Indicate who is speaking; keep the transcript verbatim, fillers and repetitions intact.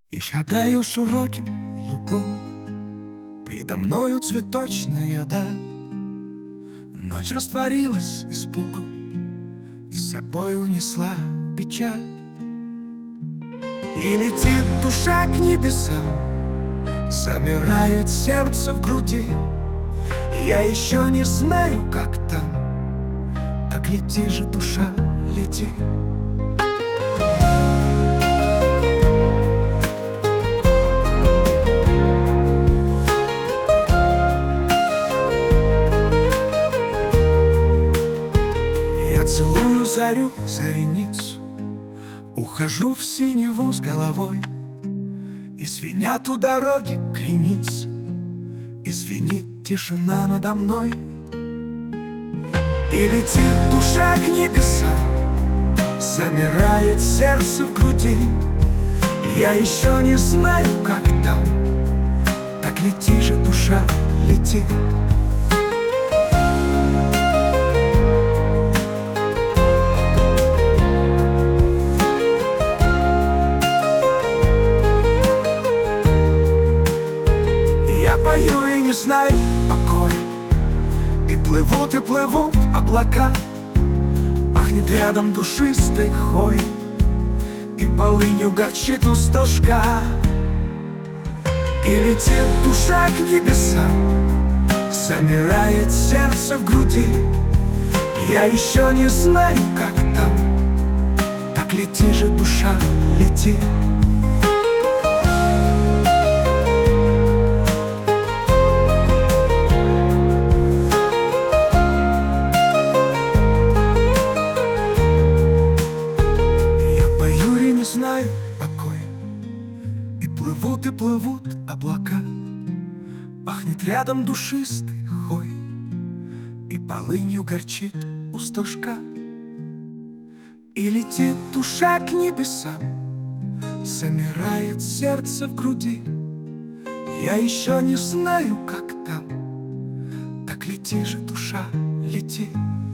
Speaker 1: И шагаю широким лугом, предо мною цветочная даль. Ночь растворилась испугом, с собой унесла печаль. И летит душа к небесам, замирает сердце в груди. Я еще не знаю, как там, так лети же, душа, лети. Я целую зарю, зареницу, ухожу в синеву с головой. И звенят у дороги креницы, и звенит тишина надо мной. И летит душа к небесам, замирает сердце в груди. Я еще не знаю, как там, так лети же, душа, лети. Я пою и не знаю покоя, и плывут, и плывут облака. Пахнет рядом душистой хвоей, и полынью горчит устошка. И летит душа к небесам, замирает сердце в груди. Я еще не знаю, как там, так лети же, душа, лети. Знаю покой, и плывут, и плывут облака. Пахнет рядом душистой хвоей, и полынью горчит устошка. И летит душа к небесам, замирает сердце в груди. Я еще не знаю, как там, так лети же, душа, лети.